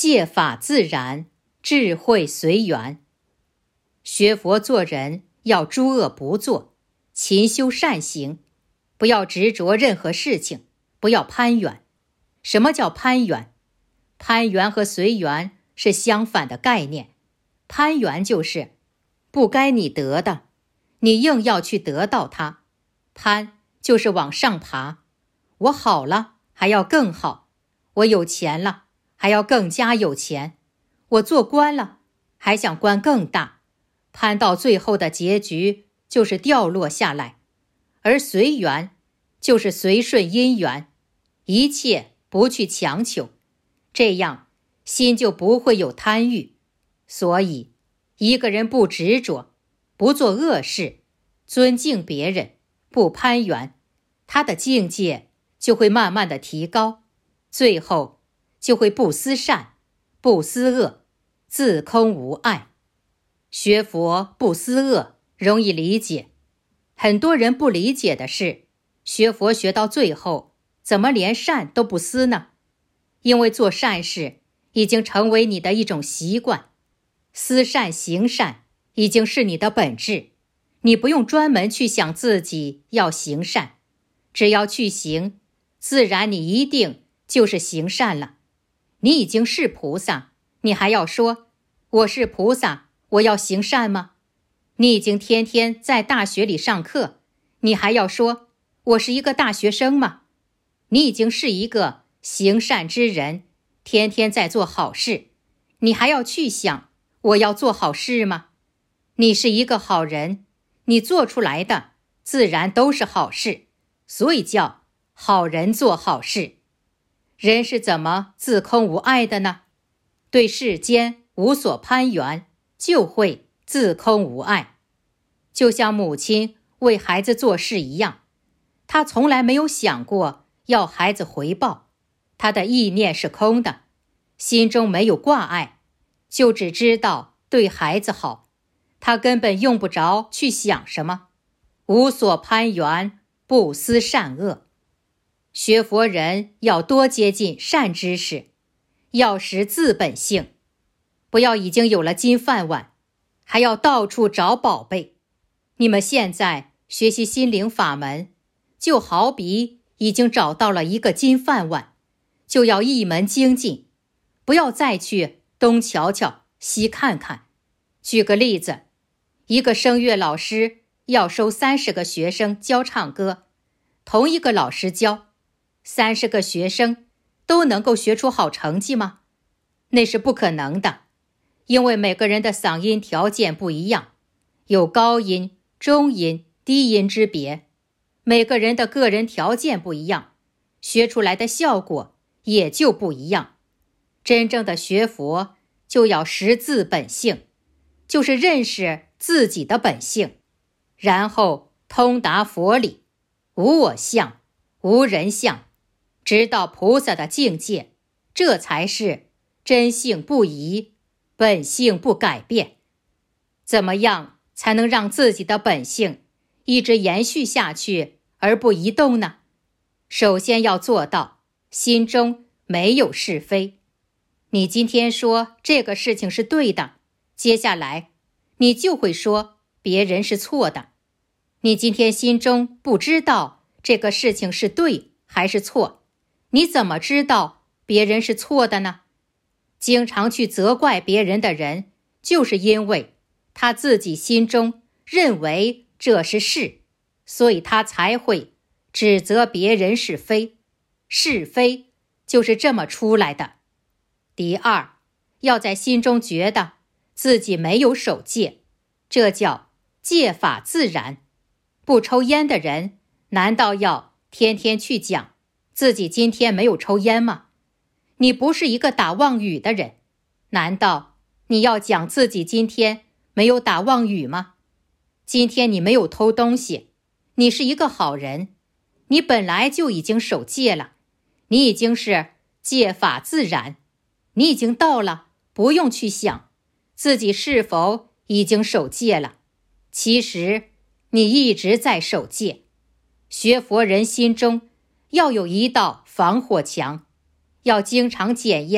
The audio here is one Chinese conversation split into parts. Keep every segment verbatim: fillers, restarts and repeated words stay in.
戒法自然，智慧随缘。学佛做人要诸恶不作，勤修善行，不要执着任何事情，不要攀缘。什么叫攀缘？攀缘和随缘是相反的概念。攀缘就是不该你得的，你硬要去得到它。攀就是往上爬，我好了还要更好，我有钱了还要更加有钱，我做官了还想官更大，攀到最后的结局就是掉落下来。而随缘就是随顺因缘，一切不去强求，这样心就不会有贪欲。所以一个人不执着，不做恶事，尊敬别人，不攀缘，他的境界就会慢慢的提高，最后就会不思善，不思恶，自空无碍。学佛不思恶容易理解，很多人不理解的是，学佛学到最后怎么连善都不思呢？因为做善事已经成为你的一种习惯，思善行善已经是你的本质，你不用专门去想自己要行善，只要去行，自然你一定就是行善了。你已经是菩萨，你还要说我是菩萨，我要行善吗？你已经天天在大学里上课，你还要说我是一个大学生吗？你已经是一个行善之人，天天在做好事，你还要去想我要做好事吗？你是一个好人，你做出来的自然都是好事，所以叫好人做好事。人是怎么自空无碍的呢？对世间无所攀缘，就会自空无碍。就像母亲为孩子做事一样，她从来没有想过要孩子回报，她的意念是空的，心中没有挂碍，就只知道对孩子好，她根本用不着去想什么，无所攀缘，不思善恶。学佛人要多接近善知识，要识自本性，不要已经有了金饭碗，还要到处找宝贝。你们现在学习心灵法门，就好比已经找到了一个金饭碗，就要一门精进，不要再去东瞧瞧西看看。举个例子，一个声乐老师要收三十个学生教唱歌，同一个老师教，三十个学生都能够学出好成绩吗？那是不可能的，因为每个人的嗓音条件不一样，有高音、中音、低音之别，每个人的个人条件不一样，学出来的效果也就不一样。真正的学佛就要识自本性，就是认识自己的本性，然后通达佛理，无我相，无人相，直到菩萨的境界，这才是真性不移，本性不改变。怎么样才能让自己的本性一直延续下去而不移动呢？首先要做到心中没有是非。你今天说这个事情是对的，接下来你就会说别人是错的。你今天心中不知道这个事情是对还是错，你怎么知道别人是错的呢？经常去责怪别人的人，就是因为他自己心中认为这是是，所以他才会指责别人是非。是非就是这么出来的。第二，要在心中觉得自己没有守戒，这叫戒法自然。不抽烟的人，难道要天天去讲自己今天没有抽烟吗？你不是一个打妄语的人，难道你要讲自己今天没有打妄语吗？今天你没有偷东西，你是一个好人，你本来就已经守戒了，你已经是戒法自然，你已经到了不用去想自己是否已经守戒了，其实你一直在守戒。学佛人心中要有一道防火墙，要经常检验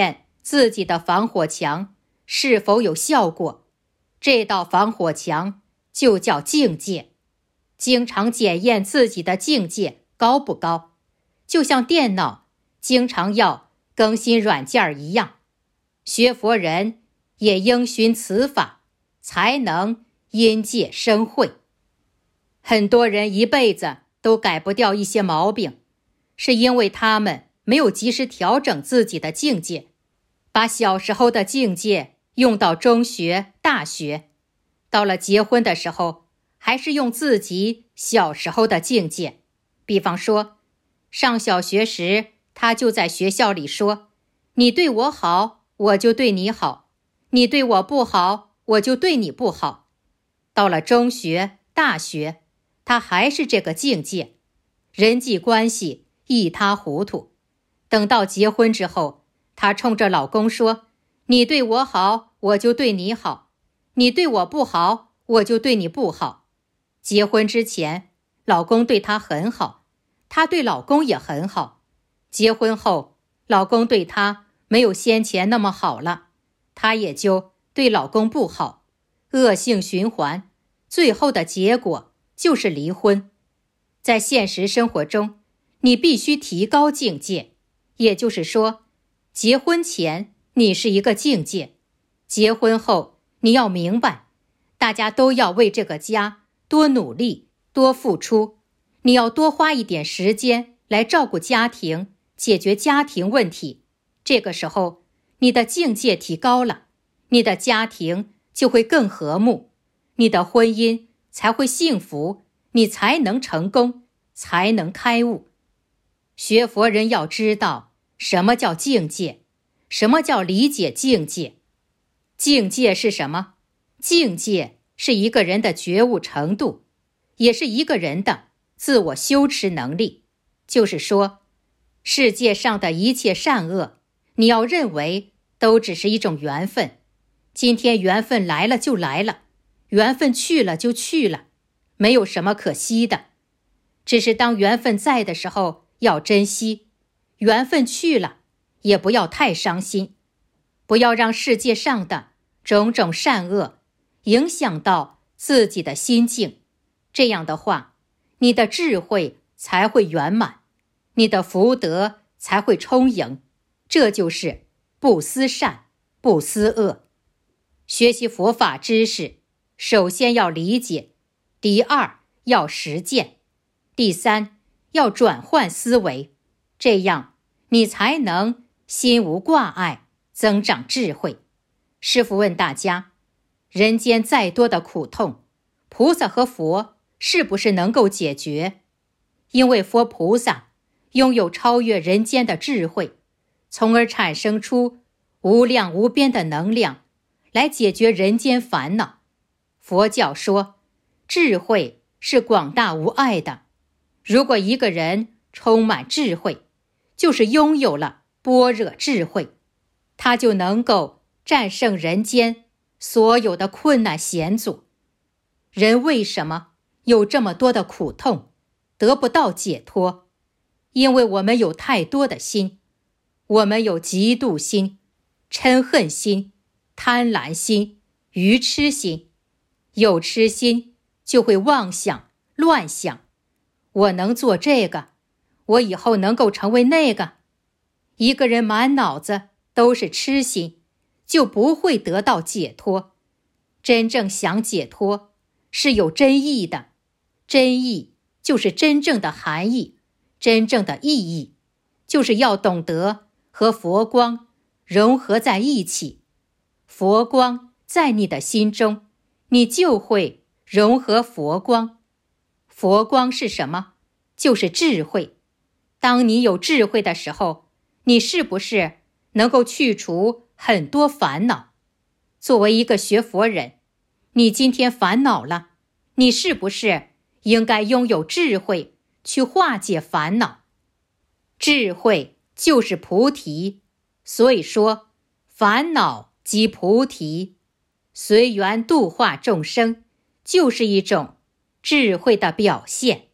自己的防火墙是否有效果，这道防火墙就叫境界。经常检验自己的境界高不高，就像电脑经常要更新软件一样，学佛人也应循此法，才能因戒生慧。很多人一辈子都改不掉一些毛病，是因为他们没有及时调整自己的境界，把小时候的境界用到中学、大学，到了结婚的时候，还是用自己小时候的境界。比方说，上小学时，他就在学校里说，你对我好，我就对你好，你对我不好，我就对你不好。到了中学、大学，他还是这个境界，人际关系一塌糊涂。等到结婚之后，她冲着老公说，你对我好，我就对你好，你对我不好，我就对你不好。结婚之前，老公对她很好，她对老公也很好。结婚后，老公对她没有先前那么好了，她也就对老公不好，恶性循环，最后的结果就是离婚。在现实生活中，你必须提高境界，也就是说，结婚前你是一个境界，结婚后你要明白，大家都要为这个家多努力、多付出，你要多花一点时间来照顾家庭，解决家庭问题。这个时候，你的境界提高了，你的家庭就会更和睦，你的婚姻才会幸福，你才能成功，才能开悟。学佛人要知道什么叫境界，什么叫理解境界。境界是什么？境界是一个人的觉悟程度，也是一个人的自我修持能力。就是说，世界上的一切善恶，你要认为都只是一种缘分。今天缘分来了就来了，缘分去了就去了，没有什么可惜的。只是当缘分在的时候要珍惜，缘分去了也不要太伤心，不要让世界上的种种善恶影响到自己的心境。这样的话，你的智慧才会圆满，你的福德才会充盈。这就是不思善，不思恶。学习佛法知识，首先要理解，第二要实践，第三要转换思维，这样你才能心无挂碍，增长智慧。师父问大家，人间再多的苦痛，菩萨和佛是不是能够解决？因为佛菩萨拥有超越人间的智慧，从而产生出无量无边的能量来解决人间烦恼。佛教说，智慧是广大无碍的。如果一个人充满智慧，就是拥有了般若智慧，他就能够战胜人间所有的困难险阻。人为什么有这么多的苦痛，得不到解脱？因为我们有太多的心，我们有嫉妒心、嗔恨心、贪婪心、愚痴心。有痴心就会妄想、乱想，我能做这个，我以后能够成为那个。一个人满脑子都是痴心，就不会得到解脱。真正想解脱，是有真意的。真意就是真正的含义，真正的意义，就是要懂得和佛光融合在一起。佛光在你的心中，你就会融合佛光。佛光是什么？就是智慧。当你有智慧的时候，你是不是能够去除很多烦恼？作为一个学佛人，你今天烦恼了，你是不是应该拥有智慧去化解烦恼？智慧就是菩提，所以说烦恼即菩提，随缘度化众生，就是一种智慧的表现。